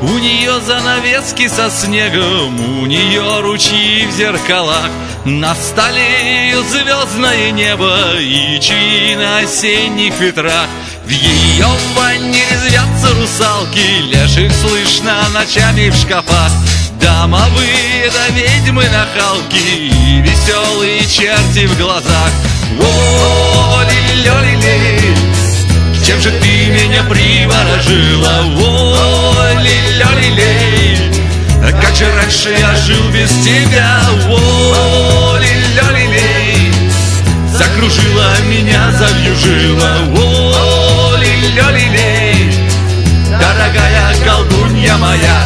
У нее занавески со снегом, у нее ручьи в зеркалах, на столе ее звездное небо и чаи на осенних ветрах. В ее ванне резвятся русалки, леших слышно ночами в шкафах. Домовые да ведьмы нахалки и веселые черти в глазах. О-ли-ля-ли-лей, чем же ты меня приворожила? О-ли-ля-ли-лей, как же раньше я жил без тебя? О-ли-ля-ли-лей, закружила меня, завьюжила. О-ли-ля-ли-лей, дорогая колдунья моя.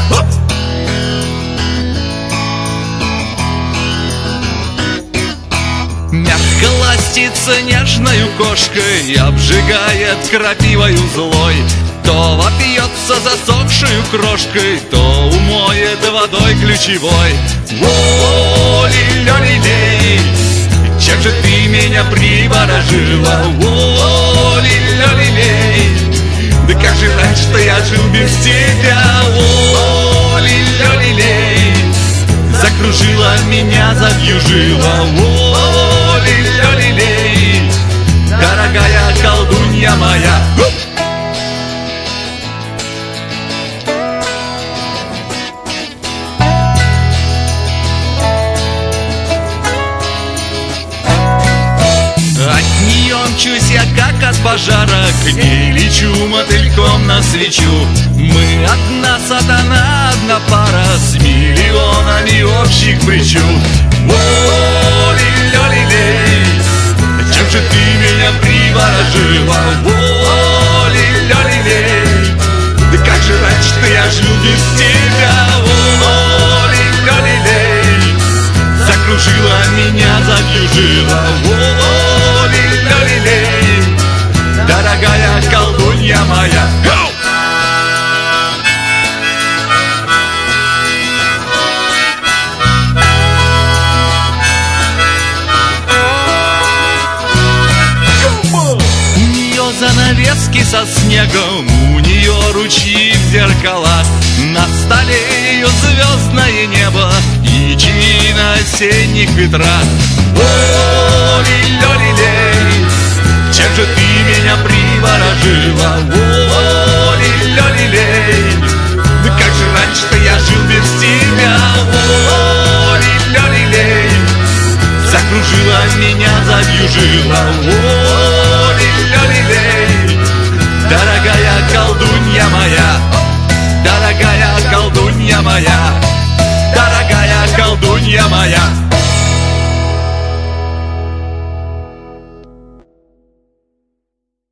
Мягко ластится нежною кошкой, обжигает крапивою злой. То вопьется засохшую крошкой, то умоет водой ключевой. О-ли-ля-ли-лей, чем же ты меня приворожила? О-ли-ля-ли-лей, да как же раньше-то я жил без тебя? О-ли-ля-ли-лей, закружила меня, завьюжила. О-ли-ля-ли-лей, дорогая колдунья моя. От нее мчусь я, как от пожара, к ней лечу мотыльком на свечу. Мы одна сатана, одна пара, с миллионами общих причуд. О-ли-ля-ли-лей, чем же ты меня приворожила? О-ли-ля-ли-лей, да как же раньше-то я жил без тебя? О-ли-ля-ли-лей, закружила меня, завьюжила. О-ли-ля-ли-лей, дорогая колдунья моя. Занавески со снегом, у нее ручьи в зеркалах, на столе ее звездное небо и чаи на осенних ветрах. О-ли-ля-ли-лей, чем же ты меня приворожила? О-ли-ля-ли-лей, да как же раньше-то я жил без тебя? О-ли-ля-ли-лей, закружила меня, завьюжила. О-ли-ля-ли-лей, дорогая колдунья моя, дорогая колдунья моя, дорогая колдунья моя.